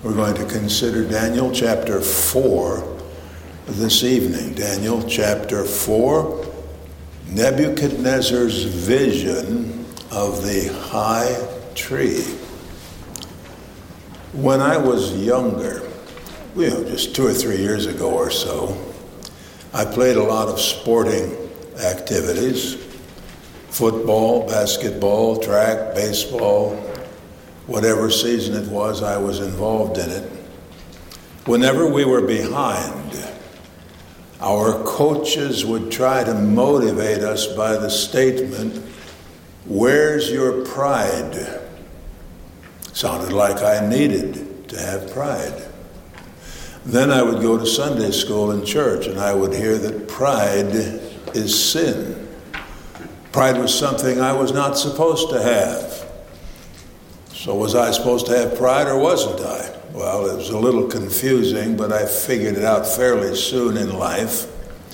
We're going to consider Daniel chapter 4 this evening. Daniel chapter 4, Nebuchadnezzar's vision of the high tree. When I was younger, just 2 or 3 years ago or so, I played a lot of sporting activities: football, basketball, track, baseball. Whatever season it was, I was involved in it. Whenever we were behind, our coaches would try to motivate us by the statement, "Where's your pride?" Sounded like I needed to have pride. Then I would go to Sunday school in church, and I would hear that pride is sin. Pride was something I was not supposed to have. So was I supposed to have pride, or wasn't I? Well, it was a little confusing, but I figured it out fairly soon in life.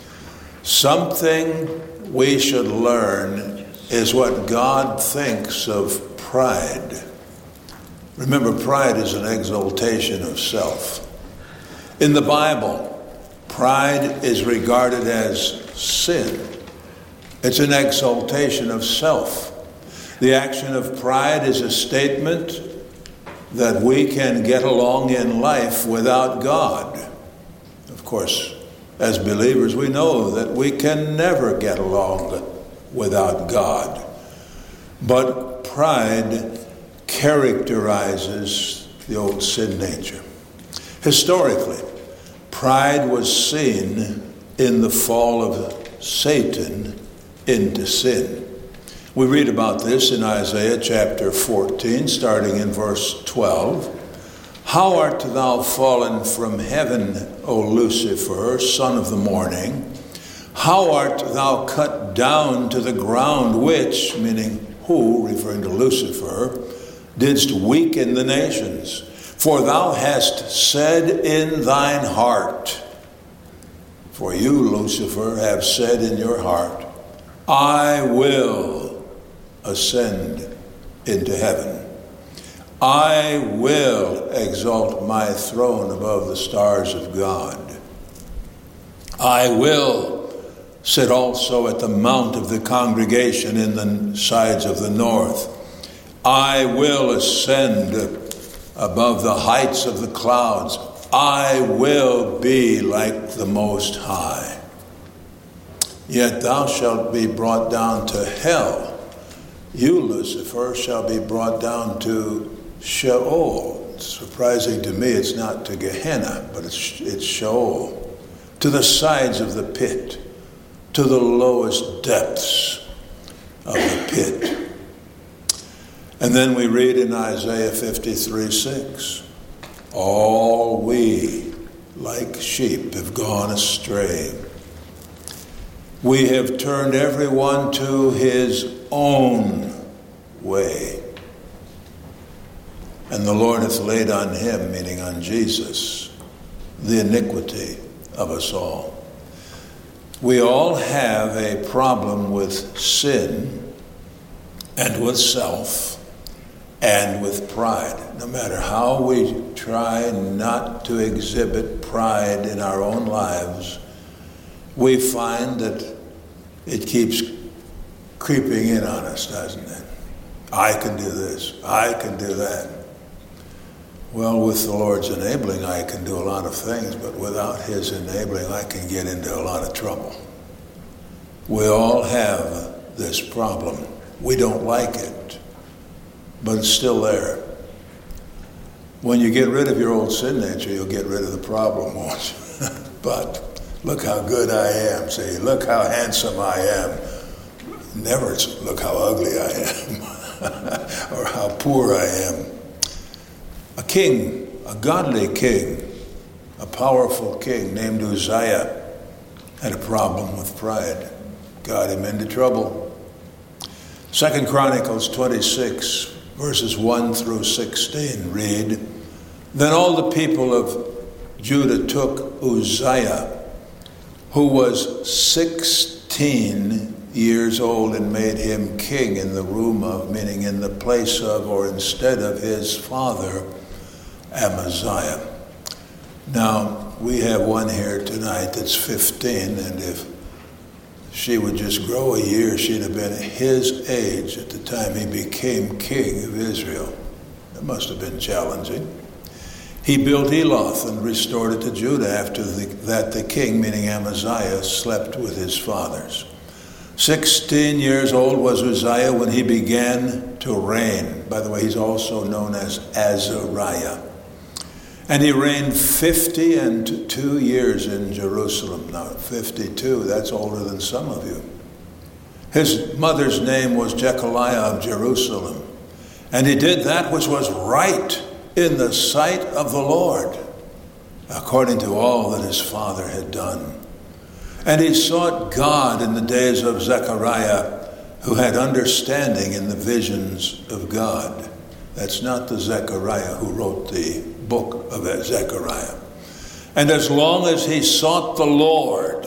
Something we should learn is what God thinks of pride. Remember, pride is an exaltation of self. In the Bible, pride is regarded as sin. It's an exaltation of self. The action of pride is a statement that we can get along in life without God. Of course, as believers, we know that we can never get along without God. But pride characterizes the old sin nature. Historically, pride was seen in the fall of Satan into sin. We read about this in Isaiah chapter 14, starting in verse 12. "How art thou fallen from heaven, O Lucifer, son of the morning? How art thou cut down to the ground, which," meaning who, referring to Lucifer, "didst weaken the nations? For thou hast said in thine heart," for you, Lucifer, have said in your heart, "I will ascend into heaven. I will exalt my throne above the stars of God. I will sit also at the mount of the congregation in the sides of the north. I will ascend above the heights of the clouds. I will be like the Most High. Yet thou shalt be brought down to hell. You, Lucifer, shall be brought down to Sheol." It's surprising to me it's not to Gehenna, but it's Sheol. "To the sides of the pit, to the lowest depths of the pit." And then we read in Isaiah 53:6, "All we like sheep have gone astray. We have turned everyone to his own way. And the Lord hath laid on him," meaning on Jesus, "the iniquity of us all." We all have a problem with sin and with self and with pride. No matter how we try not to exhibit pride in our own lives, we find that it keeps creeping in on us, doesn't it? I can do this. I can do that. Well, with the Lord's enabling, I can do a lot of things, but without his enabling, I can get into a lot of trouble. We all have this problem. We don't like it, but it's still there. When you get rid of your old sin nature, you'll get rid of the problem, won't you? But look how good I am. See, look how handsome I am. Never look how ugly I am or how poor I am. A king, a godly king, a powerful king named Uzziah had a problem with pride. Got him into trouble. 2 Chronicles 26, verses 1 through 16 read, "Then all the people of Judah took Uzziah, who was 16 years old, and made him king in the room of," meaning in the place of or instead of his father, Amaziah. Now, we have one here tonight that's 15, and if she would just grow a year, she'd have been his age at the time he became king of Israel. It must have been challenging. He built Eloth and restored it to Judah. After that the king, meaning Amaziah, slept with his fathers. 16 years old was Uzziah when he began to reign. By the way, he's also known as Azariah. And he reigned 52 years in Jerusalem. Now, 52, that's older than some of you. His mother's name was Jechaliah of Jerusalem. And he did that which was right in the sight of the Lord, according to all that his father had done. And he sought God in the days of Zechariah, who had understanding in the visions of God. That's not the Zechariah who wrote the book of Zechariah. And as long as he sought the Lord,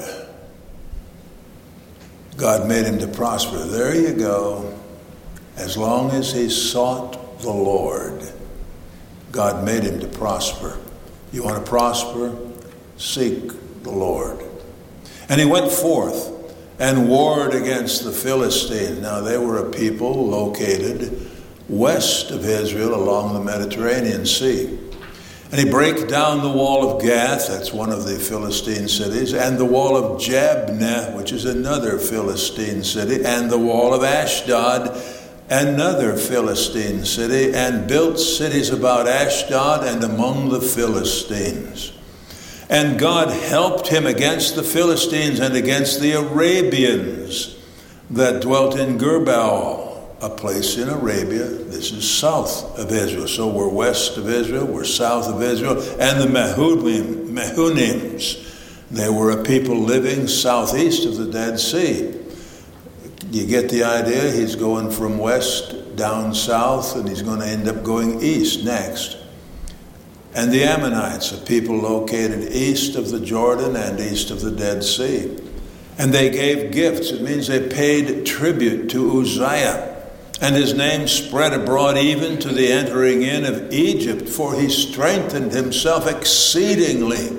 God made him to prosper. There you go. As long as he sought the Lord, God made him to prosper. You want to prosper? Seek the Lord. And he went forth and warred against the Philistines. Now they were a people located west of Israel along the Mediterranean Sea. And he brake down the wall of Gath, that's one of the Philistine cities, and the wall of Jabneh, which is another Philistine city, and the wall of Ashdod, another Philistine city, and built cities about Ashdod and among the Philistines. And God helped him against the Philistines and against the Arabians that dwelt in Gurbaal, a place in Arabia. This is south of Israel. So we're west of Israel, we're south of Israel. And the Mehunims, they were a people living southeast of the Dead Sea. You get the idea? He's going from west down south, and he's going to end up going east next. And the Ammonites, a people located east of the Jordan and east of the Dead Sea. And they gave gifts. It means they paid tribute to Uzziah. And his name spread abroad even to the entering in of Egypt, for he strengthened himself exceedingly.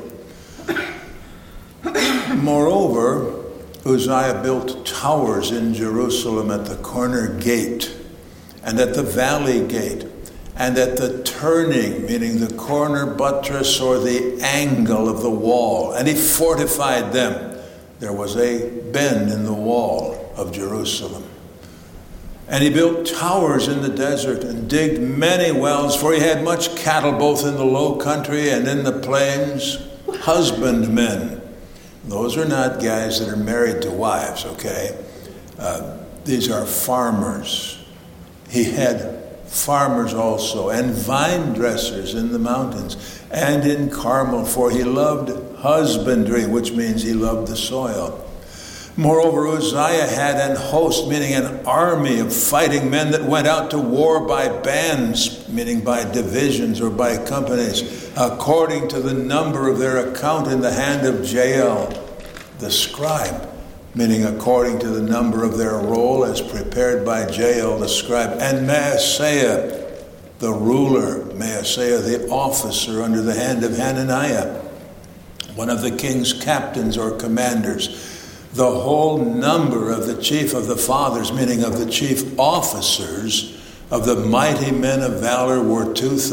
Moreover, Uzziah built towers in Jerusalem at the corner gate, and at the valley gate, and at the turning, meaning the corner buttress or the angle of the wall. And he fortified them. There was a bend in the wall of Jerusalem. And he built towers in the desert and digged many wells, for he had much cattle both in the low country and in the plains, husbandmen. Those are not guys that are married to wives, okay? These are farmers. He had farmers also, and vine dressers in the mountains and in Carmel, for he loved husbandry, which means he loved the soil. Moreover, Uzziah had an host, meaning an army of fighting men that went out to war by bands, meaning by divisions or by companies, according to the number of their account in the hand of Jael, the scribe, meaning according to the number of their roll as prepared by Jael, the scribe, and Maaseiah, the ruler, Maaseiah, the officer under the hand of Hananiah, one of the king's captains or commanders. The whole number of the chief of the fathers, meaning of the chief officers of the mighty men of valor, were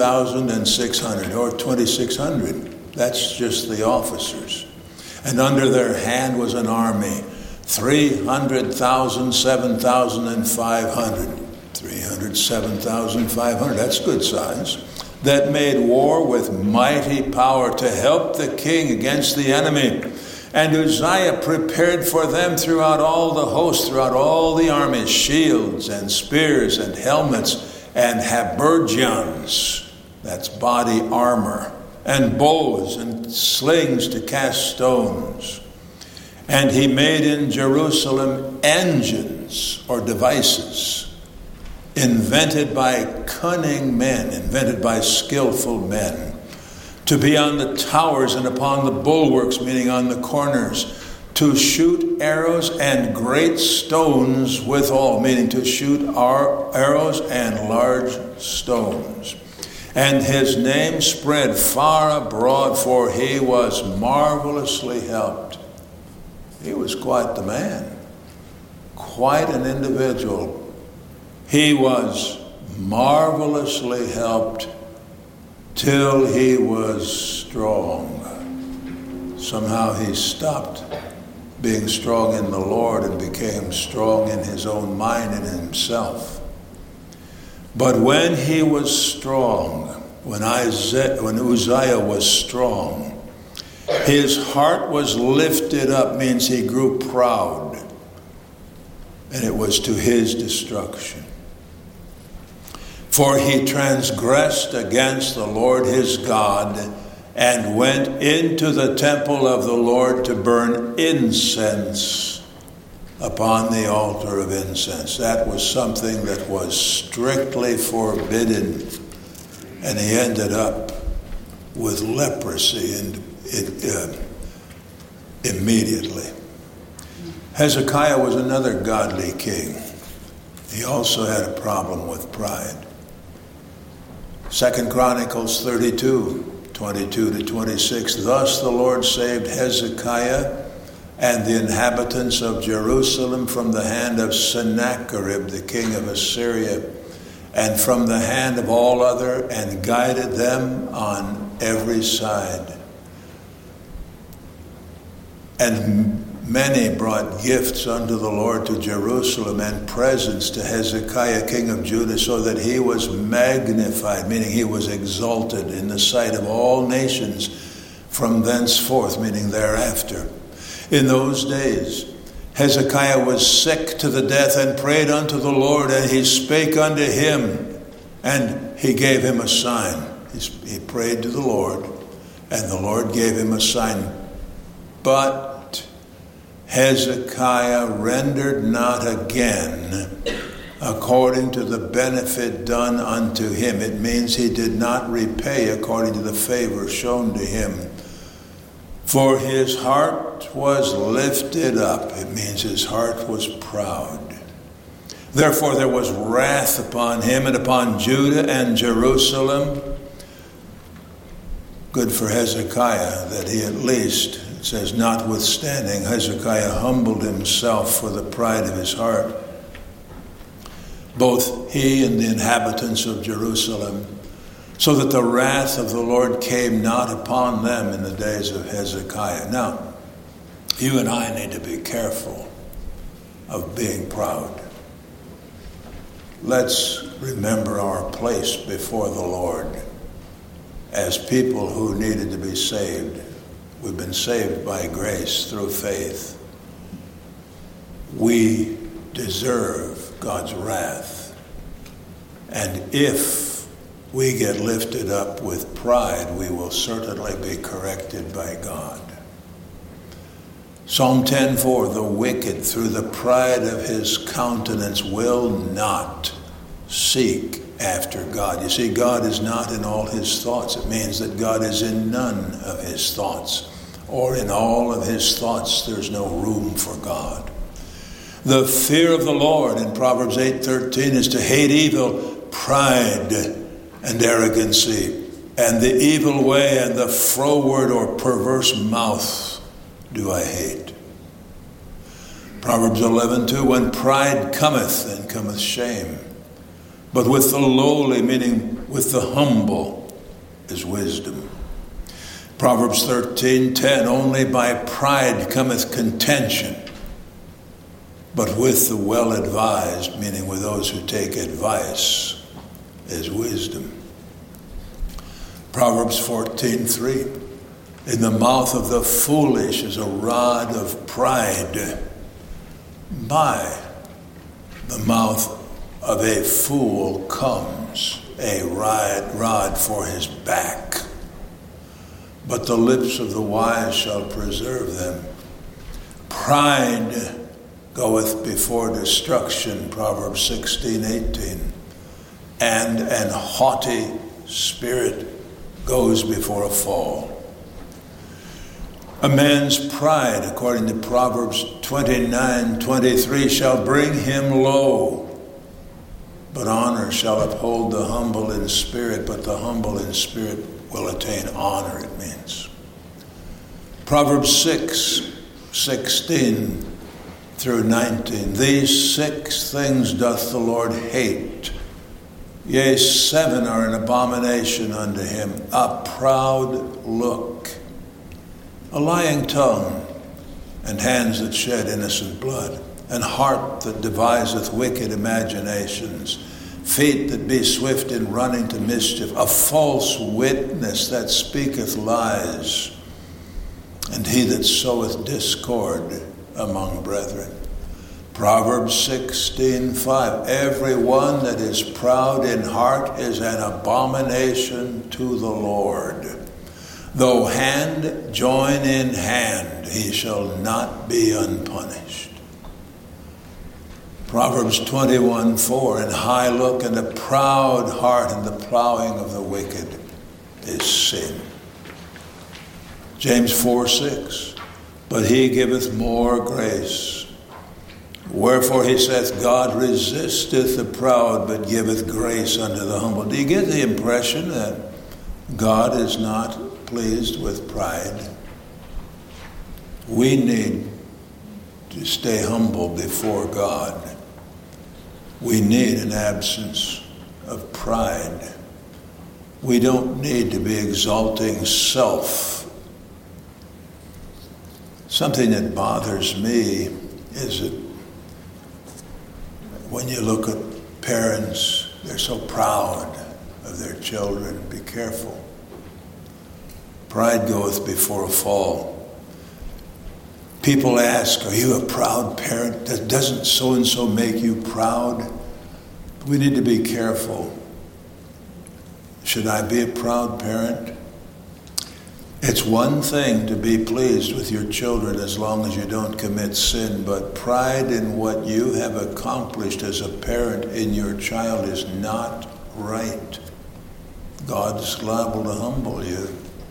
2,600 or 2,600. That's just the officers. And under their hand was an army, 300,000, 7,500. 307,500, that's good size. That made war with mighty power to help the king against the enemy. And Uzziah prepared for them throughout all the hosts, throughout all the armies, shields and spears and helmets and habergeons, that's body armor, and bows and slings to cast stones. And he made in Jerusalem engines or devices, invented by cunning men, invented by skillful men, to be on the towers and upon the bulwarks, meaning on the corners, to shoot arrows and great stones withal, meaning to shoot arrows and large stones. And his name spread far abroad, for he was marvelously helped. He was quite the man, quite an individual. He was marvelously helped till he was strong. Somehow he stopped being strong in the Lord and became strong in his own mind and himself. But when he was strong, when Uzziah was strong, his heart was lifted up, means he grew proud, and it was to his destruction. For he transgressed against the Lord his God and went into the temple of the Lord to burn incense upon the altar of incense. That was something that was strictly forbidden, and he ended up with leprosy immediately. Hezekiah was another godly king. He also had a problem with pride. 2 Chronicles 32:22-26. Thus the Lord saved Hezekiah and the inhabitants of Jerusalem from the hand of Sennacherib, the king of Assyria, and from the hand of all other, and guided them on every side. And many brought gifts unto the Lord to Jerusalem and presents to Hezekiah, king of Judah, so that he was magnified, meaning he was exalted in the sight of all nations from thenceforth, meaning thereafter. In those days, Hezekiah was sick to the death and prayed unto the Lord, and he spake unto him, and he gave him a sign. He prayed to the Lord, and the Lord gave him a sign. But Hezekiah rendered not again according to the benefit done unto him. It means he did not repay according to the favor shown to him. For his heart was lifted up. It means his heart was proud. Therefore there was wrath upon him and upon Judah and Jerusalem. Good for Hezekiah that he at least, it says, notwithstanding, Hezekiah humbled himself for the pride of his heart. Both he and the inhabitants of Jerusalem, so that the wrath of the Lord came not upon them in the days of Hezekiah. Now, you and I need to be careful of being proud. Let's remember our place before the Lord as people who needed to be saved. We've been saved by grace through faith. We deserve God's wrath. And if we get lifted up with pride, we will certainly be corrected by God. Psalm 10:4, the wicked through the pride of his countenance will not seek after God. You see, God is not in all his thoughts. It means that God is in none of his thoughts, or in all of his thoughts there's no room for God. The fear of the Lord in Proverbs 8:13 is to hate evil, pride, and arrogancy, and the evil way and the froward or perverse mouth do I hate. Proverbs 11:2, when pride cometh, then cometh shame. But with the lowly, meaning with the humble, is wisdom. Proverbs 13:10, only by pride cometh contention, but with the well-advised, meaning with those who take advice, is wisdom. Proverbs 14:3, in the mouth of the foolish is a rod of pride. By the mouth of a fool comes a rod for his back, but the lips of the wise shall preserve them. Pride goeth before destruction, Proverbs 16:18, and an haughty spirit goes before a fall. A man's pride, according to Proverbs 29:23, shall bring him low. but honor shall uphold the humble in spirit, but the humble in spirit will attain honor, it means. Proverbs 6:16 through 19. These 6 things doth the Lord hate. Yea, 7 are an abomination unto him. A proud look, a lying tongue, and hands that shed innocent blood, and heart that deviseth wicked imaginations, feet that be swift in running to mischief, a false witness that speaketh lies, and he that soweth discord among brethren. Proverbs 16:5. Every one that is proud in heart is an abomination to the Lord. Though hand join in hand, he shall not be unpunished. Proverbs 21:4. An high look and a proud heart and the plowing of the wicked is sin. James 4:6. But he giveth more grace. Wherefore he saith, God resisteth the proud, but giveth grace unto the humble. Do you get the impression that God is not pleased with pride? We need to stay humble before God. We need an absence of pride. We don't need to be exalting self. Something that bothers me is that when you look at parents, they're so proud of their children. Be careful. Pride goeth before a fall. People ask, are you a proud parent? Doesn't so-and-so make you proud? We need to be careful. Should I be a proud parent? It's one thing to be pleased with your children as long as you don't commit sin, but pride in what you have accomplished as a parent in your child is not right. God's liable to humble you.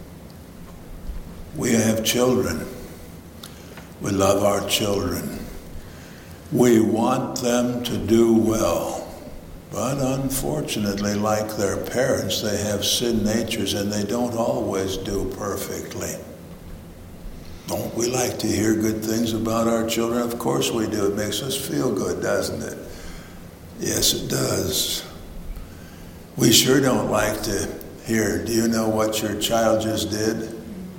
We have children. We love our children. We want them to do well. But unfortunately, like their parents, they have sin natures and they don't always do perfectly. Don't we like to hear good things about our children? Of course we do. It makes us feel good, doesn't it? Yes, it does. We sure don't like to hear, do you know what your child just did?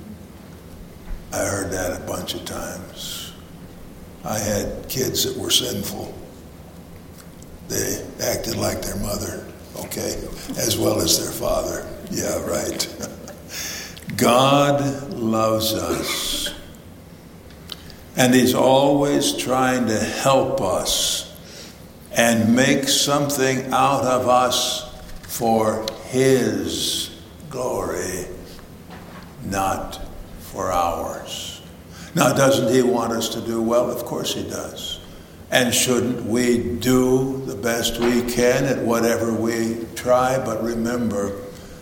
I heard that a bunch of times. I had kids that were sinful. They acted like their mother, okay, as well as their father. Yeah, right. God loves us. And he's always trying to help us and make something out of us for his glory, not for ours. Now, doesn't he want us to do well? Of course he does. And shouldn't we do the best we can at whatever we try? But remember,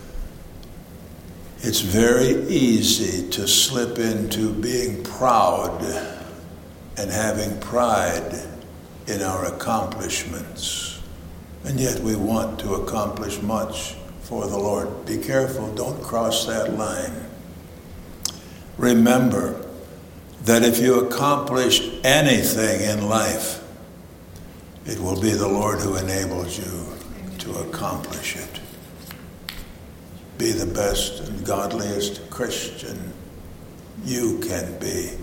it's very easy to slip into being proud and having pride in our accomplishments. And yet we want to accomplish much for the Lord. Be careful, don't cross that line. Remember that if you accomplish anything in life, it will be the Lord who enables you to accomplish it. Be the best and godliest Christian you can be.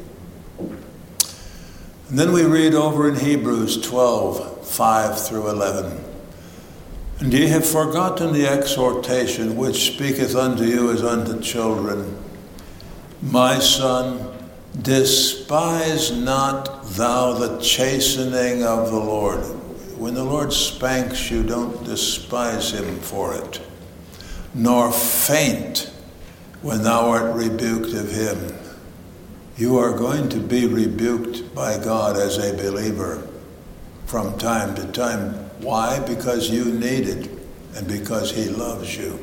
And then we read over in Hebrews 12:5 through 11. And ye have forgotten the exhortation which speaketh unto you as unto children. My son, despise not thou the chastening of the Lord. When the Lord spanks you, don't despise him for it. Nor faint when thou art rebuked of him. You are going to be rebuked by God as a believer from time to time. Why? Because you need it and because he loves you.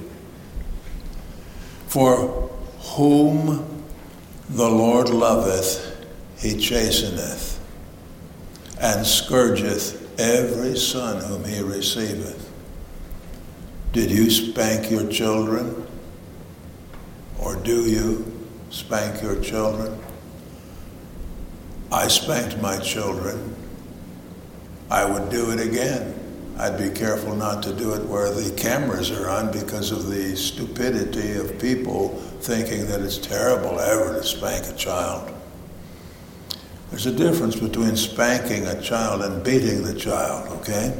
For whom the Lord loveth, he chasteneth, and scourgeth every son whom he receiveth. Did you spank your children? Or do you spank your children? I spanked my children. I would do it again. I'd be careful not to do it where the cameras are on because of the stupidity of people thinking that it's terrible ever to spank a child. There's a difference between spanking a child and beating the child, okay?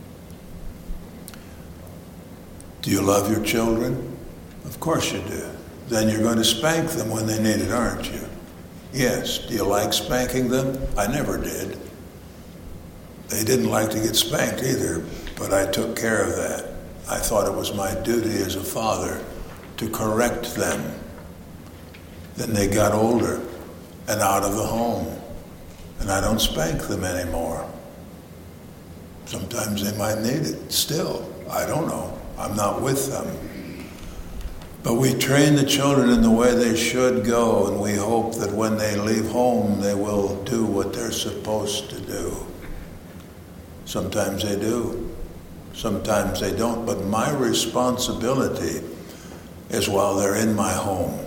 Do you love your children? Of course you do. Then you're going to spank them when they need it, aren't you? Yes. Do you like spanking them? I never did. They didn't like to get spanked either, but I took care of that. I thought it was my duty as a father to correct them. Then they got older and out of the home, and I don't spank them anymore. Sometimes they might need it still. I don't know. I'm not with them. But we train the children in the way they should go, and we hope that when they leave home, they will do what they're supposed to do. Sometimes they do. Sometimes they don't. But my responsibility is while they're in my home.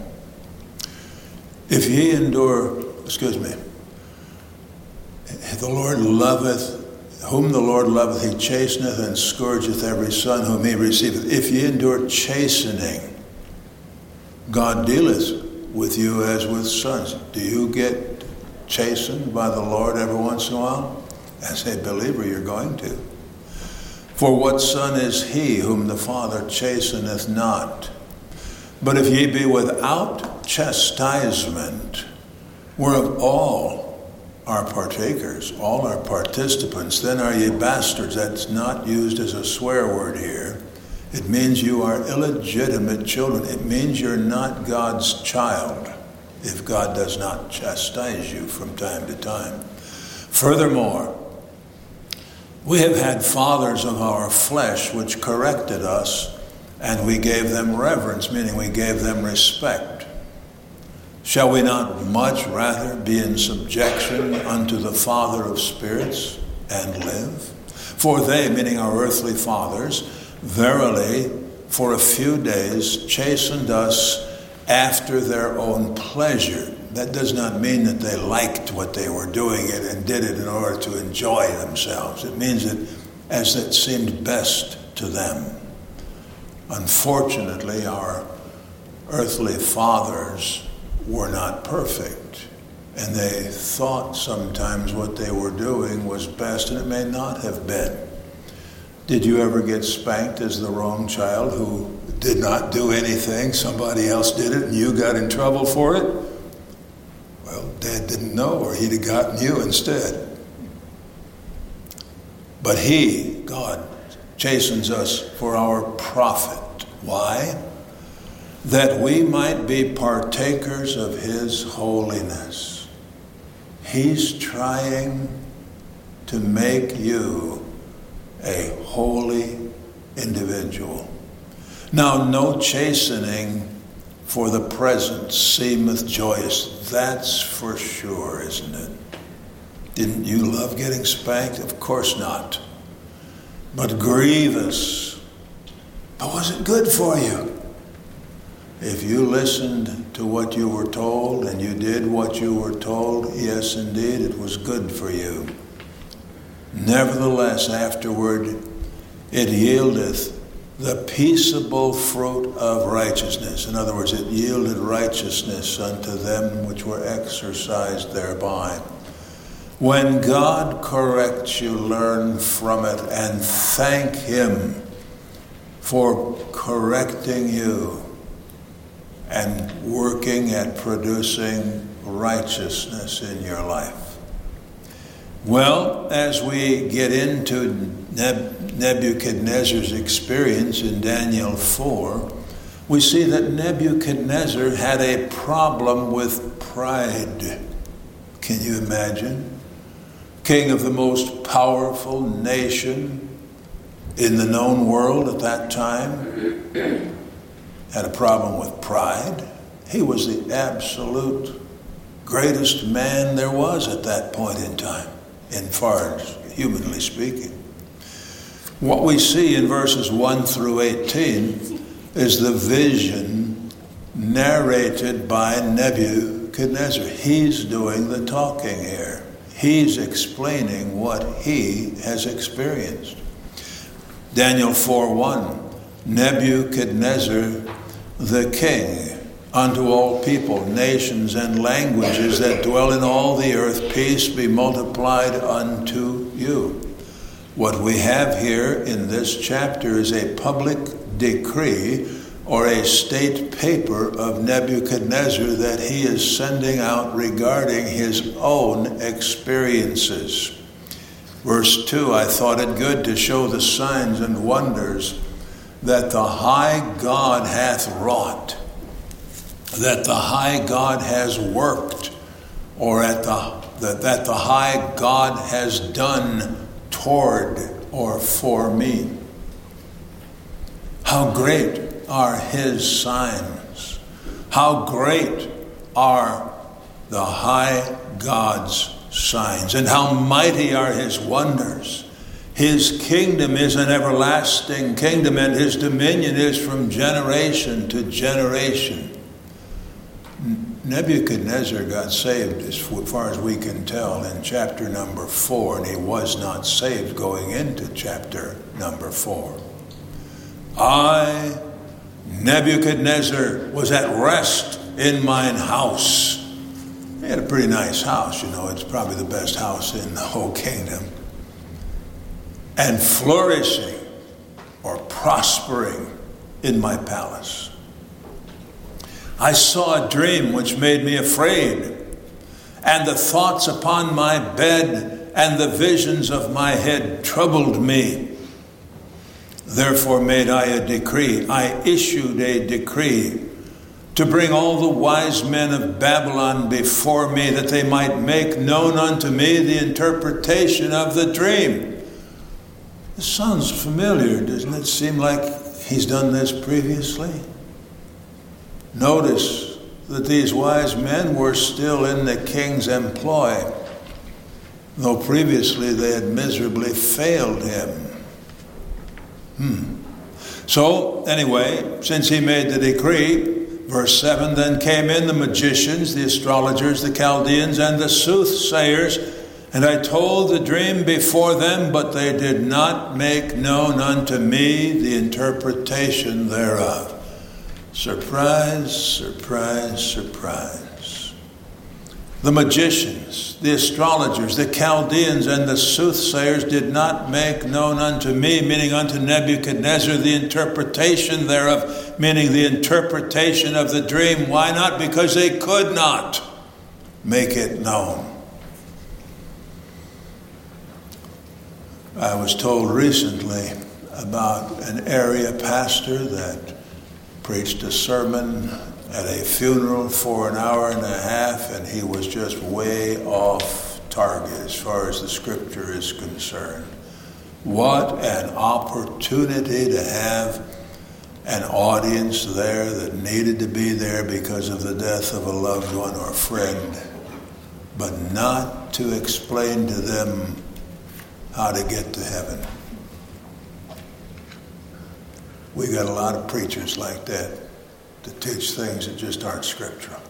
If ye endure, the Lord loveth, whom the Lord loveth, he chasteneth and scourgeth every son whom he receiveth. If ye endure chastening, God dealeth with you as with sons. Do you get chastened by the Lord every once in a while? As a believer, you're going to. For what son is he whom the Father chasteneth not? But if ye be without chastisement, whereof all are partakers, all are participants, then are ye bastards. That's not used as a swear word here. It means you are illegitimate children. It means you're not God's child if God does not chastise you from time to time. Furthermore, we have had fathers of our flesh which corrected us, and we gave them reverence, meaning we gave them respect. Shall we not much rather be in subjection unto the Father of spirits and live? For they, meaning our earthly fathers, verily for a few days chastened us after their own pleasure. That does not mean that they liked what they were doing it and did it in order to enjoy themselves. It means that as it seemed best to them. Unfortunately, our earthly fathers were not perfect, and they thought sometimes what they were doing was best, and it may not have been. Did you ever get spanked as the wrong child who did not do anything? Somebody else did it and you got in trouble for it? Well, Dad didn't know, or he'd have gotten you instead. But he, God, chastens us for our profit. Why? That we might be partakers of his holiness. He's trying to make you a holy individual. Now, no chastening for the present seemeth joyous. That's for sure, isn't it? Didn't you love getting spanked? Of course not. But grievous. But was it good for you? If you listened to what you were told and you did what you were told, yes, indeed, it was good for you. Nevertheless, afterward, it yieldeth the peaceable fruit of righteousness. In other words, it yielded righteousness unto them which were exercised thereby. When God corrects you, learn from it and thank him for correcting you and working at producing righteousness in your life. Well, as we get into Nebuchadnezzar's experience in Daniel 4, we see that Nebuchadnezzar had a problem with pride. Can you imagine? King of the most powerful nation in the known world at that time had a problem with pride. He was the absolute greatest man there was at that point in time, in far as humanly speaking. What we see in verses 1 through 18 is the vision narrated by Nebuchadnezzar. He's doing the talking here. He's explaining what he has experienced. Daniel 4:1, Nebuchadnezzar the king, unto all people, nations, and languages that dwell in all the earth, peace be multiplied unto you. What we have here in this chapter is a public decree or a state paper of Nebuchadnezzar that he is sending out regarding his own experiences. Verse 2, I thought it good to show the signs and wonders that the high God hath wrought, that the high God has worked, or that the high God has done toward or for me. How great are his signs. How great are the high God's signs, and how mighty are his wonders. His kingdom is an everlasting kingdom, and his dominion is from generation to generation. Nebuchadnezzar got saved, as far as we can tell, in chapter number 4, and he was not saved going into chapter number 4. I, Nebuchadnezzar, was at rest in mine house. He had a pretty nice house, it's probably the best house in the whole kingdom. And flourishing or prospering in my palace. I saw a dream which made me afraid, and the thoughts upon my bed and the visions of my head troubled me. Therefore made I a decree. I issued a decree to bring all the wise men of Babylon before me, that they might make known unto me the interpretation of the dream. This sounds familiar, doesn't it? Seem like he's done this previously? Notice that these wise men were still in the king's employ, though previously they had miserably failed him. So, anyway, since he made the decree, verse 7, then came in the magicians, the astrologers, the Chaldeans, and the soothsayers, and I told the dream before them, but they did not make known unto me the interpretation thereof. Surprise, surprise, surprise. The magicians, the astrologers, the Chaldeans, and the soothsayers did not make known unto me, meaning unto Nebuchadnezzar, the interpretation thereof, meaning the interpretation of the dream. Why not? Because they could not make it known. I was told recently about an area pastor that preached a sermon at a funeral for an hour and a half, and he was just way off target as far as the scripture is concerned. What an opportunity to have an audience there that needed to be there because of the death of a loved one or friend, but not to explain to them how to get to heaven. We got a lot of preachers like that teach things that just aren't scriptural.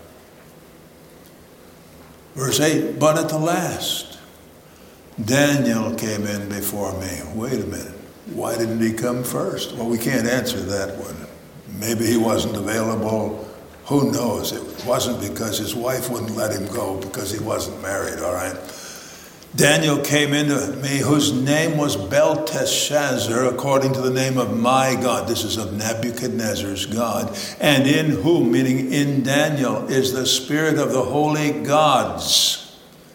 Verse 8, but at the last, Daniel came in before me. Wait a minute. Why didn't he come first? Well, we can't answer that one. Maybe he wasn't available. Who knows? It wasn't because his wife wouldn't let him go because he wasn't married, all right? Daniel came into me, whose name was Belteshazzar, according to the name of my God. This is of Nebuchadnezzar's God. And in whom, meaning in Daniel, is the spirit of the holy gods.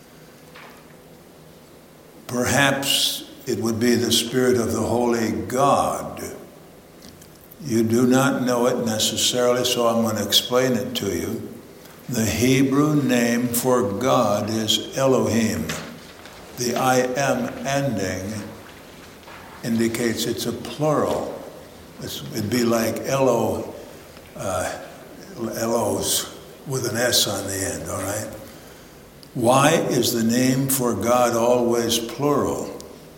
Perhaps it would be the spirit of the holy God. You do not know it necessarily, so I'm going to explain it to you. The Hebrew name for God is Elohim. The I am ending indicates it's a plural. It'd be like Elos with an S on the end, all right? Why is the name for God always plural?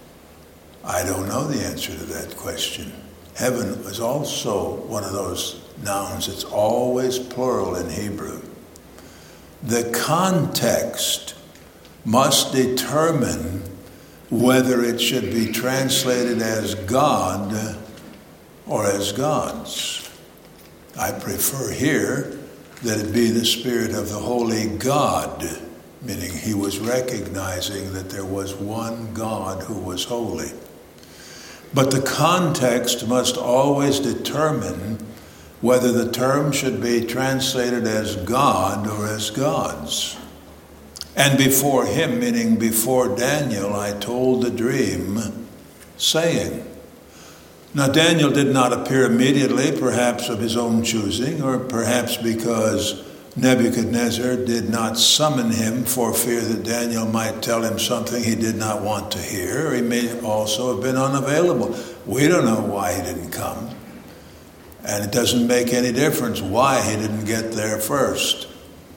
I don't know the answer to that question. Heaven is also one of those nouns. It's always plural in Hebrew. The context must determine whether it should be translated as God or as gods. I prefer here that it be the Spirit of the Holy God, meaning he was recognizing that there was one God who was holy. But the context must always determine whether the term should be translated as God or as gods. And before him, meaning before Daniel, I told the dream, saying. Now Daniel did not appear immediately, perhaps of his own choosing, or perhaps because Nebuchadnezzar did not summon him for fear that Daniel might tell him something he did not want to hear. He may also have been unavailable. We don't know why he didn't come. And it doesn't make any difference why he didn't get there first.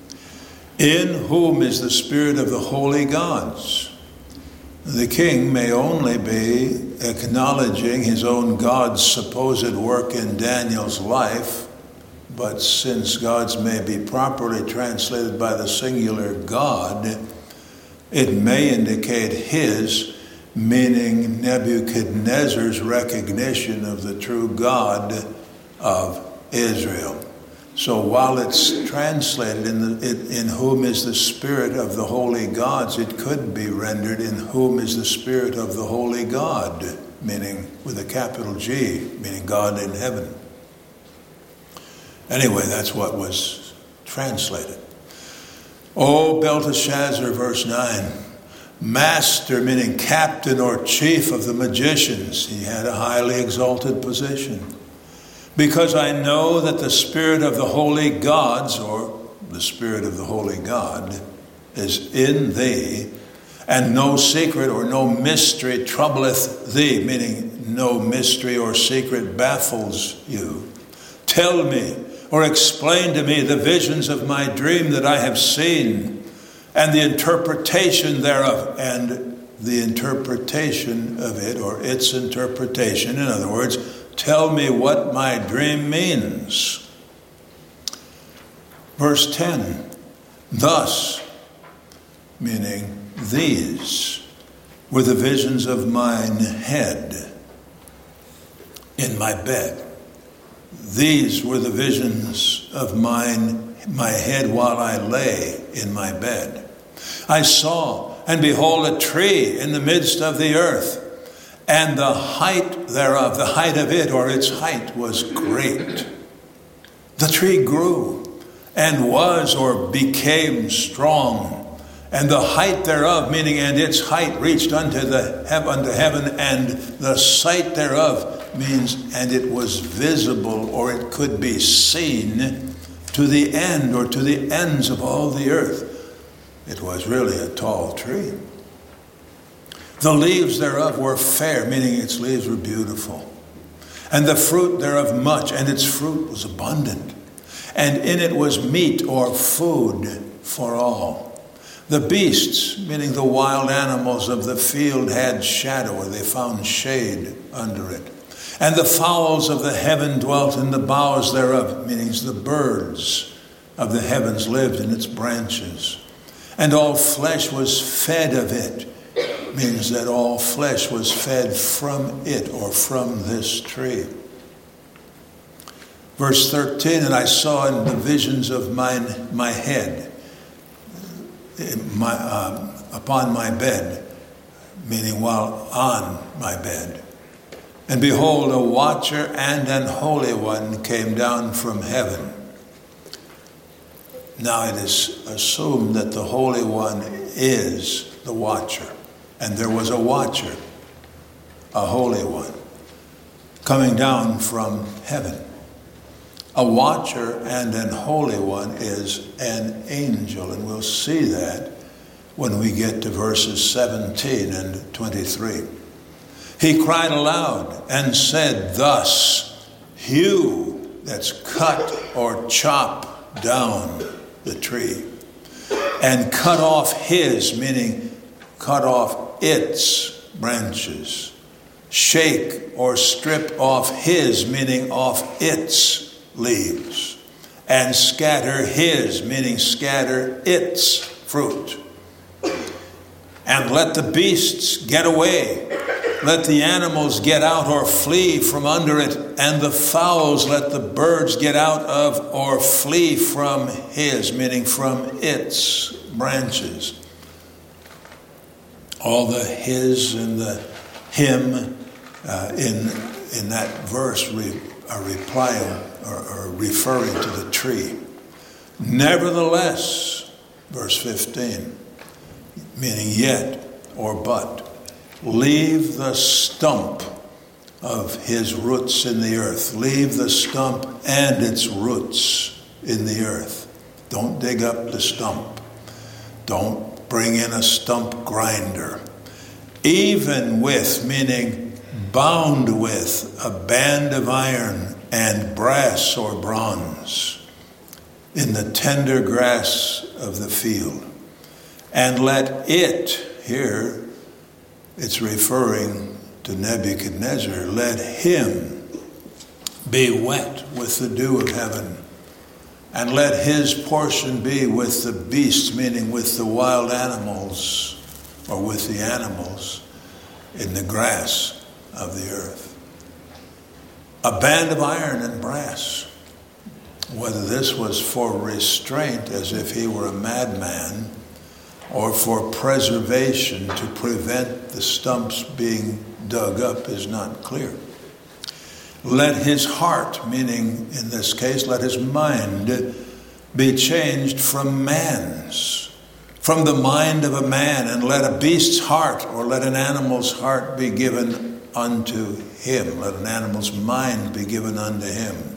In whom is the spirit of the holy gods? The king may only be acknowledging his own God's supposed work in Daniel's life, but since gods may be properly translated by the singular God, it may indicate his, meaning Nebuchadnezzar's recognition of the true God of Israel. So while it's translated in whom is the spirit of the holy gods, it could be rendered in whom is the spirit of the holy God, meaning with a capital G, meaning God in heaven. Anyway, that's what was translated. O Belteshazzar, verse 9, master, meaning captain or chief of the magicians. He had a highly exalted position. Because I know that the spirit of the holy gods, or the spirit of the holy God, is in thee, and no secret or no mystery troubleth thee, meaning no mystery or secret baffles you. Tell me, or explain to me the visions of my dream that I have seen, and the interpretation thereof, and the interpretation of it, or its interpretation. In other words, tell me what my dream means. Verse 10, thus, meaning these, were the visions of mine head in my bed. These were the visions of my head while I lay in my bed. I saw, and behold, a tree in the midst of the earth, and the height thereof, the height of it, or its height, was great. The tree grew, and was, or became strong, and the height thereof, meaning and its height, reached unto heaven, and the sight thereof means and it was visible, or it could be seen to the end, or to the ends of all the earth. It was really a tall tree. The leaves thereof were fair, meaning its leaves were beautiful. And the fruit thereof much, and its fruit was abundant. And in it was meat, or food, for all. The beasts, meaning the wild animals of the field, had shadow, or they found shade under it. And the fowls of the heaven dwelt in the boughs thereof, meaning the birds of the heavens lived in its branches. And all flesh was fed of it, means that all flesh was fed from it, or from this tree. Verse 13, and I saw in the visions of my head, upon my bed, meaning while on my bed. And behold, a watcher and an holy one came down from heaven. Now it is assumed that the Holy One is the watcher. And there was a watcher, a holy one, coming down from heaven. A watcher and an holy one is an angel, and we'll see that when we get to verses 17 and 23. He cried aloud and said thus, hew, that's cut or chop down the tree, and cut off his, meaning cut off its branches, shake or strip off his, meaning off its leaves, and scatter his, meaning scatter its fruit. And let the beasts get away. Let the animals get out or flee from under it, and the fowls let the birds get out of or flee from his, meaning from its branches. All the his and the him in that verse are replying or referring to the tree. Nevertheless, verse 15, meaning yet or but, leave the stump of his roots in the earth. Leave the stump and its roots in the earth. Don't dig up the stump. Don't bring in a stump grinder. Even with, meaning bound with, a band of iron and brass or bronze in the tender grass of the field. And let it, here it's referring to Nebuchadnezzar, let him be wet with the dew of heaven, and let his portion be with the beasts, meaning with the wild animals, or with the animals in the grass of the earth. A band of iron and brass. Whether this was for restraint, as if he were a madman, or for preservation to prevent the stumps being dug up is not clear. Let his heart, meaning in this case, let his mind be changed from man's, from the mind of a man, and let a beast's heart or let an animal's heart be given unto him. Let an animal's mind be given unto him.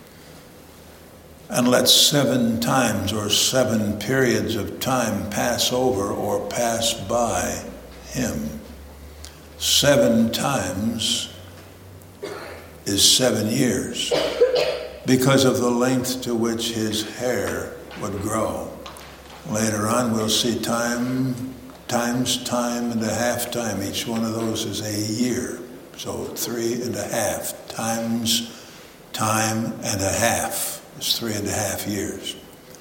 And let 7 times or 7 periods of time pass over or pass by him. 7 times is 7 years because of the length to which his hair would grow. Later on we'll see time times time and a half time. Each one of those is a year. So 3.5 times time and a half. It's 3.5 years.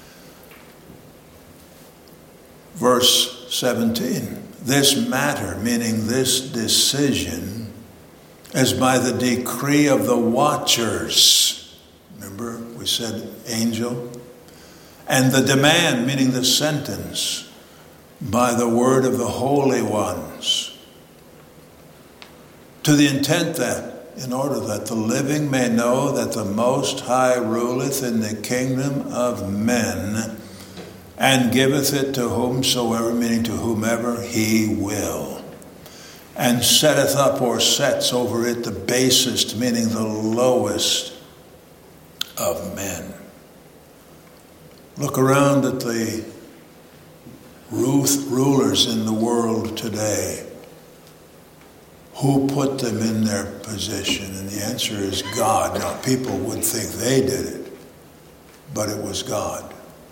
Verse 17. This matter, meaning this decision, is by the decree of the watchers. Remember, we said angel. And the demand, meaning the sentence, by the word of the holy ones. To the intent that, in order that the living may know that the Most High ruleth in the kingdom of men, and giveth it to whomsoever, meaning to whomever he will, and setteth up or sets over it the basest, meaning the lowest of men. Look around at the rulers in the world today. Who put them in their position? And the answer is God. Now, people would think they did it, but it was God.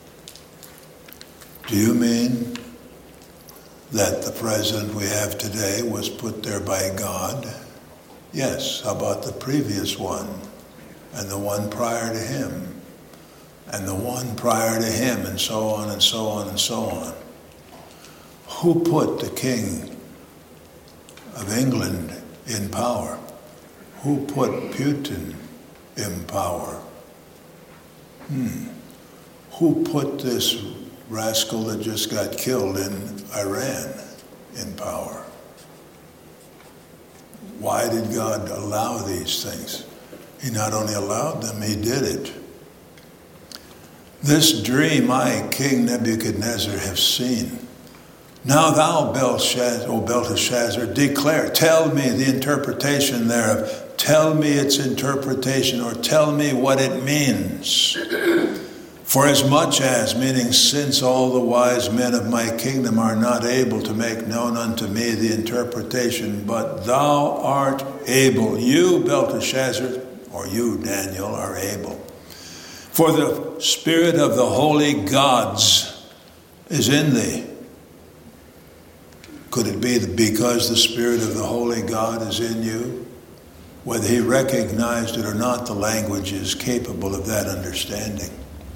Do you mean that the president we have today was put there by God? Yes. How about the previous one? And the one prior to him? And the one prior to him? And so on and so on and so on. Who put the king of England in power? Who put Putin in power? Who put this rascal that just got killed in Iran in power? Why did God allow these things? He not only allowed them, he did it. This dream I, King Nebuchadnezzar, have seen. Now thou, Belteshazzar, declare, tell me the interpretation thereof. Tell me its interpretation, or tell me what it means. For as much as, meaning since all the wise men of my kingdom are not able to make known unto me the interpretation, but thou art able. You, Belteshazzar, or you, Daniel, are able. For the spirit of the holy gods is in thee. Could it be that because the Spirit of the Holy God is in you? Whether he recognized it or not, the language is capable of that understanding.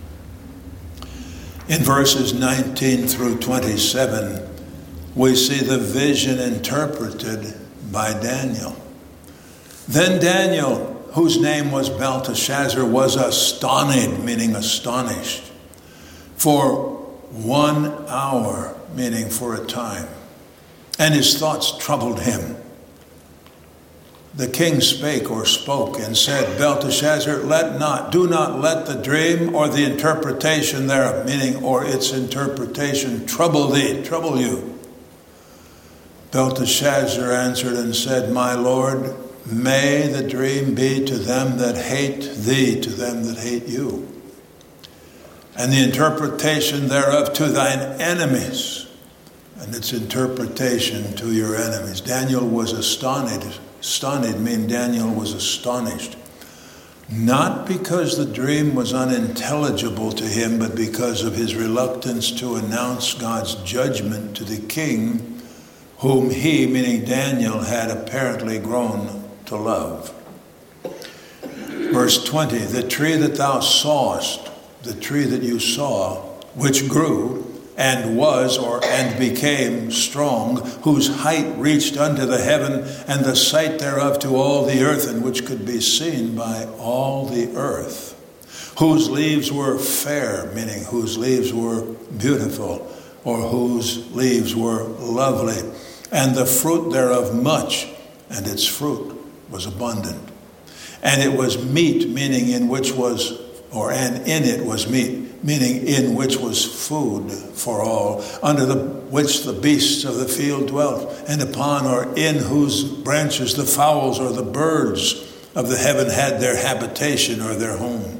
In verses 19 through 27, we see the vision interpreted by Daniel. Then Daniel, whose name was Belteshazzar, was astonished, meaning astonished, for 1 hour, meaning for a time, and his thoughts troubled him. The king spake or spoke and said, Belteshazzar, do not let the dream or the interpretation thereof, meaning or its interpretation, trouble you. Belteshazzar answered and said, My Lord, may the dream be to them that hate thee, to them that hate you, and the interpretation thereof to thine enemies, and its interpretation to your enemies. Daniel was astonished. Astonished means Daniel was astonished. Not because the dream was unintelligible to him, but because of his reluctance to announce God's judgment to the king, whom he, meaning Daniel, had apparently grown to love. Verse 20, the tree that thou sawest, the tree that you saw, which grew and was and became strong, whose height reached unto the heaven, and the sight thereof to all the earth, and which could be seen by all the earth, whose leaves were fair, meaning whose leaves were beautiful, or whose leaves were lovely, and the fruit thereof much, and its fruit was abundant. And it was meat, meaning in which was, and in it was meat, meaning in which was food for all, under which the beasts of the field dwelt, and upon or in whose branches the fowls or the birds of the heaven had their habitation or their home.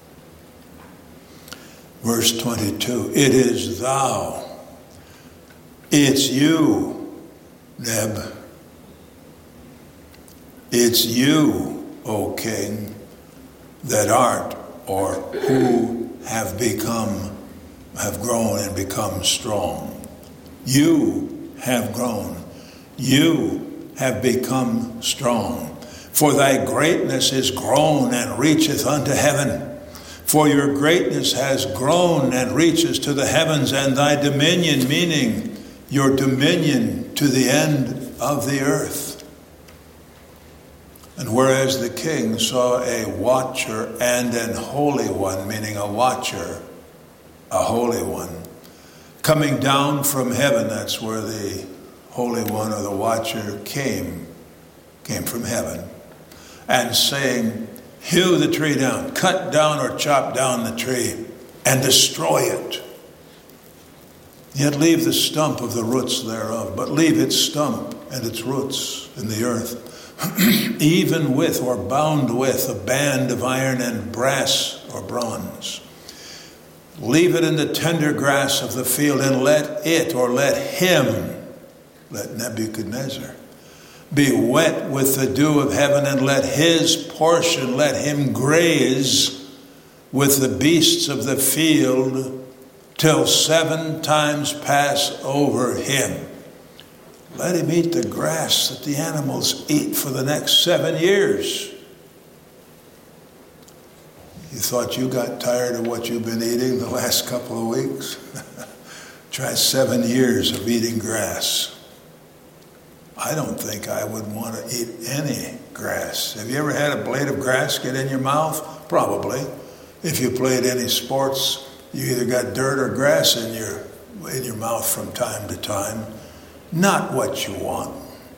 Verse 22, it is thou, it's you, Neb, it's you, O king, that art, or who have grown and become strong. You have grown. You have become strong. For thy greatness is grown and reacheth unto heaven. For your greatness has grown and reaches to the heavens, and thy dominion, meaning your dominion, to the end of the earth. And whereas the king saw a watcher and an holy one, meaning a watcher, a holy one, coming down from heaven, that's where the holy one or the watcher came from heaven, and saying, hew the tree down, cut down or chop down the tree, and destroy it. Yet leave the stump of the roots thereof, but leave its stump and its roots in the earth, even with or bound with a band of iron and brass or bronze. Leave it in the tender grass of the field, and let Nebuchadnezzar, be wet with the dew of heaven, and let his portion, let him graze with the beasts of the field till 7 times pass over him. Let him eat the grass that the animals eat for the next 7 years. You thought you got tired of what you've been eating the last couple of weeks? Try 7 years of eating grass. I don't think I would want to eat any grass. Have you ever had a blade of grass get in your mouth? Probably. If you played any sports, you either got dirt or grass in your mouth from time to time. Not what you want.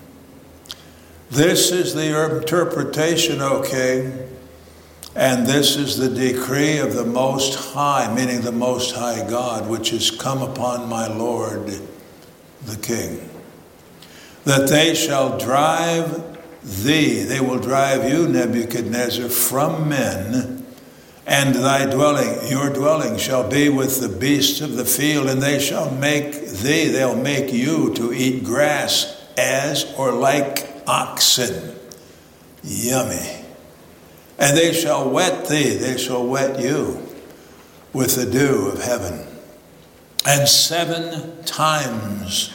This is the interpretation, O king, and this is the decree of the Most High, meaning the Most High God, which is come upon my Lord, the king, that they shall drive thee, they will drive you, Nebuchadnezzar, from men, and thy dwelling, your dwelling, shall be with the beasts of the field, and they shall make thee, they'll make you to eat grass as or like oxen. Yummy. And they shall wet thee, they shall wet you with the dew of heaven. And 7 times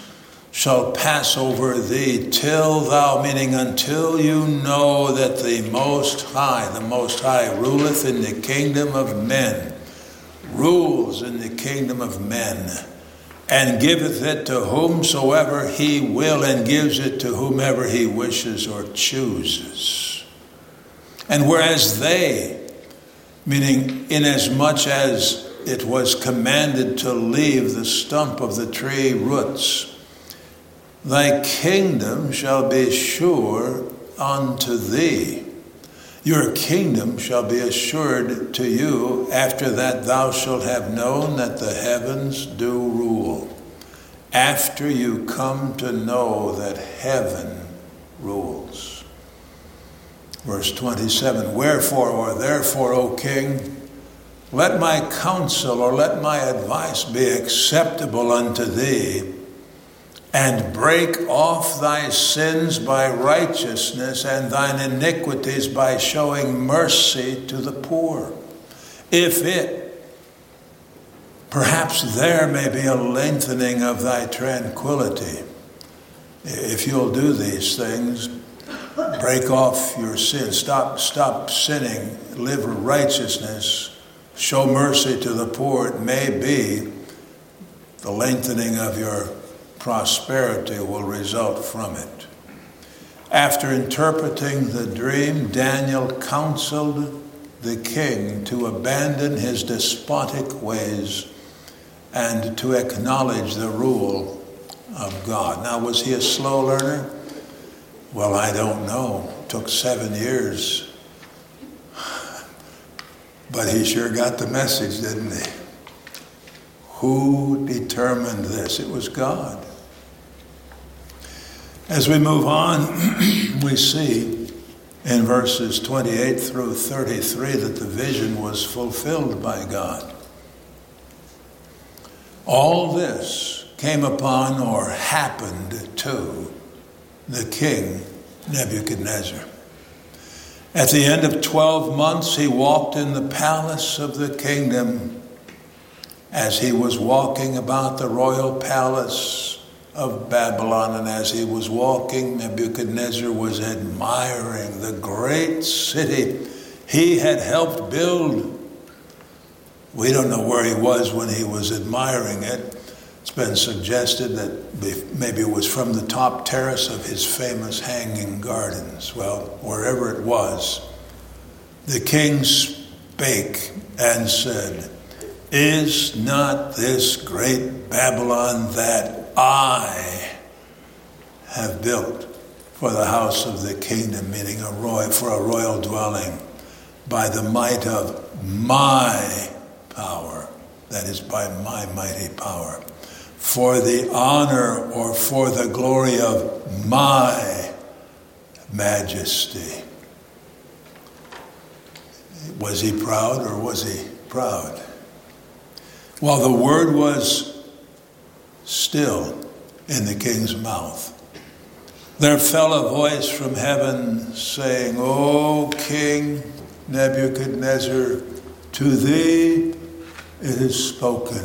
shall pass over thee till thou, meaning until you know that the Most High ruleth in the kingdom of men, rules in the kingdom of men, and giveth it to whomsoever he will, and gives it to whomever he wishes or chooses. And whereas they, meaning inasmuch as it was commanded to leave the stump of the tree roots, thy kingdom shall be sure unto thee. Your kingdom shall be assured to you after that thou shalt have known that the heavens do rule. After you come to know that heaven rules. Verse 27, wherefore or therefore, O king, let my counsel or let my advice be acceptable unto thee, and break off thy sins by righteousness, and thine iniquities by showing mercy to the poor. If it, perhaps there may be a lengthening of thy tranquility. If you'll do these things, break off your sins, stop sinning, live righteousness, show mercy to the poor, it may be the lengthening of your prosperity will result from it. After interpreting the dream, Daniel counseled the king to abandon his despotic ways and to acknowledge the rule of God. Now, was he a slow learner? Well, I don't know. It took 7 years. But he sure got the message, didn't he? Who determined this? It was God. As we move on, we see in verses 28 through 33 that the vision was fulfilled by God. All this came upon or happened to the king Nebuchadnezzar. At the end of 12 months, he walked in the palace of the kingdom. As he was walking about the royal palace of Babylon, and as he was walking, Nebuchadnezzar was admiring the great city he had helped build. We don't know where he was when he was admiring it. It's been suggested that maybe it was from the top terrace of his famous hanging gardens. Well, wherever it was, the king spake and said, is not this great Babylon that I have built for the house of the kingdom, meaning for a royal dwelling, by the might of my power, that is by my mighty power, for the honor or for the glory of my majesty. Was he proud or was he proud? Well, the word was still in the king's mouth. There fell a voice from heaven saying, O King Nebuchadnezzar, to thee it is spoken.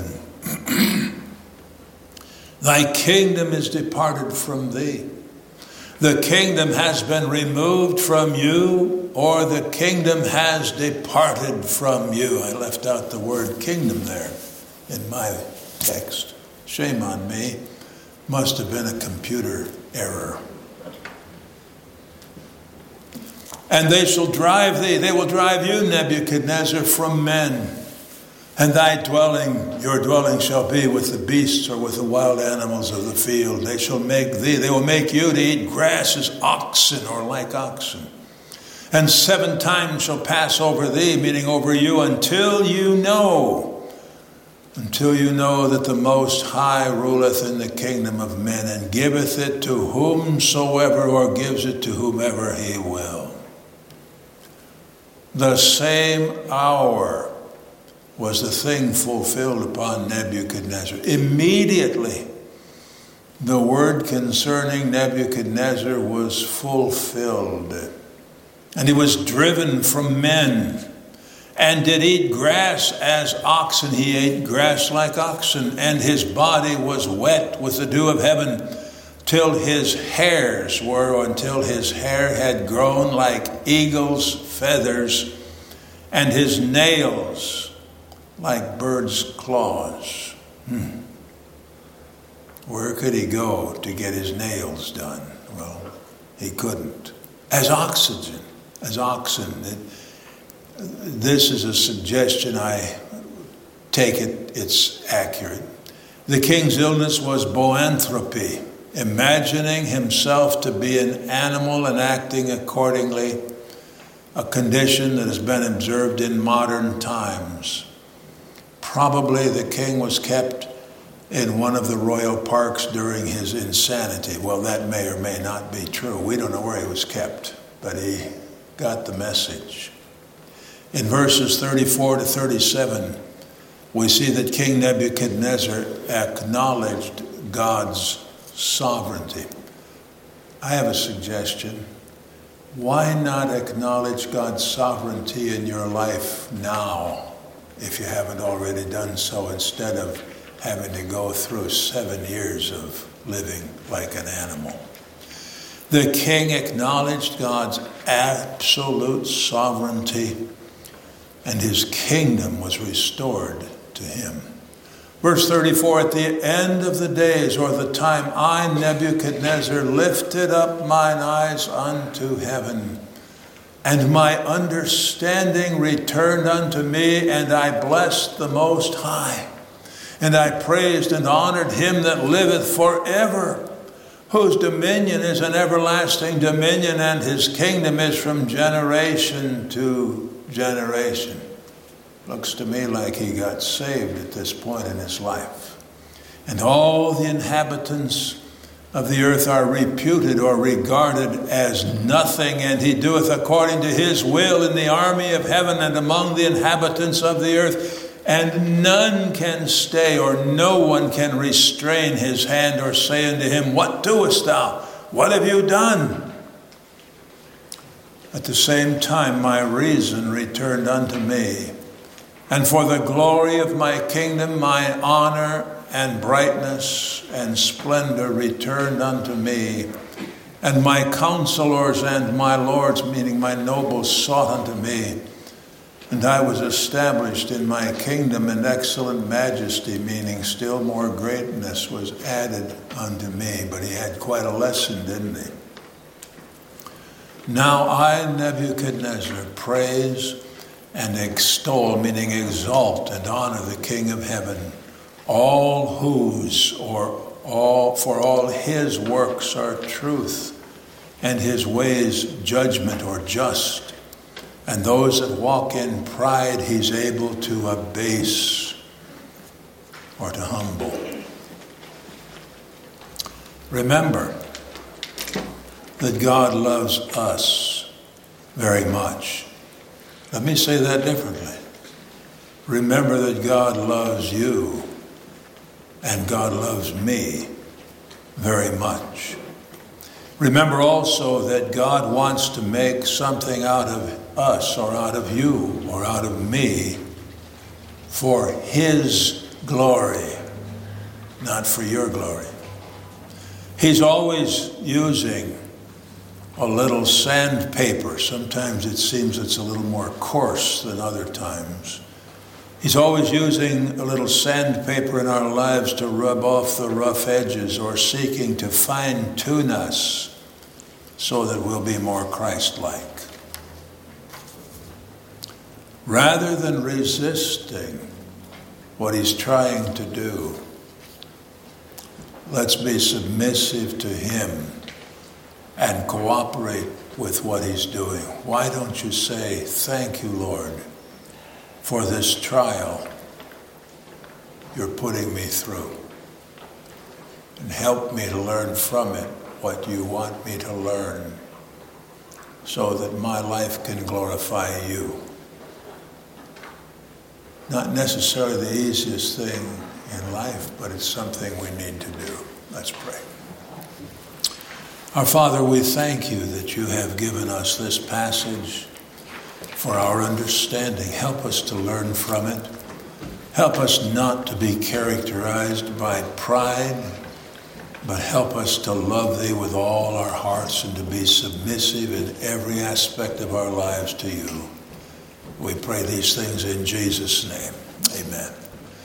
Thy kingdom is departed from thee. The kingdom has been removed from you, or the kingdom has departed from you. I left out the word kingdom there in my text. Shame on me. Must have been a computer error. And they shall drive thee, they will drive you, Nebuchadnezzar, from men. And thy dwelling, your dwelling shall be with the beasts or with the wild animals of the field. They shall make thee, they will make you to eat grass as oxen or like oxen. And 7 times shall pass over thee, meaning over you, until you know that the Most High ruleth in the kingdom of men, and giveth it to whomsoever, or gives it to whomever he will. The same hour was the thing fulfilled upon Nebuchadnezzar. Immediately, the word concerning Nebuchadnezzar was fulfilled. And he was driven from men, and did eat grass as oxen. He ate grass like oxen, and his body was wet with the dew of heaven. until his hair had grown like eagle's feathers, and his nails like birds' claws. Where could he go to get his nails done? Well, he couldn't. As oxen. This is a suggestion. I take it it's accurate. The king's illness was boanthropy, imagining himself to be an animal and acting accordingly, a condition that has been observed in modern times. Probably the king was kept in one of the royal parks during his insanity. Well, that may or may not be true. We don't know where he was kept, but he got the message. In verses 34 to 37, we see that King Nebuchadnezzar acknowledged God's sovereignty. I have a suggestion. Why not acknowledge God's sovereignty in your life now, if you haven't already done so, instead of having to go through 7 years of living like an animal? The king acknowledged God's absolute sovereignty, and his kingdom was restored to him. Verse 34, at the end of the days, or the time, I, Nebuchadnezzar, lifted up mine eyes unto heaven, and my understanding returned unto me, and I blessed the Most High. And I praised and honored him that liveth forever, whose dominion is an everlasting dominion, and his kingdom is from generation to generation. Looks to me like he got saved at this point in his life. And all the inhabitants of the earth are reputed or regarded as nothing, and he doeth according to his will in the army of heaven and among the inhabitants of the earth. And none can stay, or no one can restrain his hand or say unto him, what doest thou? What have you done? At the same time, my reason returned unto me. And for the glory of my kingdom, my honor and brightness and splendor returned unto me. And my counselors and my lords, meaning my nobles, sought unto me. And I was established in my kingdom, and excellent majesty, meaning still more greatness, was added unto me. But he had quite a lesson, didn't he? Now I, Nebuchadnezzar, praise and extol, meaning exalt and honor the King of heaven, all whose, for all his works are truth, and his ways judgment or just. And those that walk in pride, he's able to abase or to humble. Remember that God loves us very much. Let me say that differently. Remember that God loves you, and God loves me very much. Remember also that God wants to make something out of us, or out of you, or out of me, for his glory, not for your glory. He's always using a little sandpaper. Sometimes it seems it's a little more coarse than other times. He's always using a little sandpaper in our lives to rub off the rough edges, or seeking to fine-tune us so that we'll be more Christ-like. Rather than resisting what he's trying to do, let's be submissive to him and cooperate with what he's doing. Why don't you say, thank you, Lord, for this trial you're putting me through, and help me to learn from it what you want me to learn, so that my life can glorify you. Not necessarily the easiest thing in life, but it's something we need to do. Let's pray. Our Father, we thank you that you have given us this passage for our understanding. Help us to learn from it. Help us not to be characterized by pride but help us to love thee with all our hearts and to be submissive in every aspect of our lives to you. We pray these things in Jesus' name. Amen.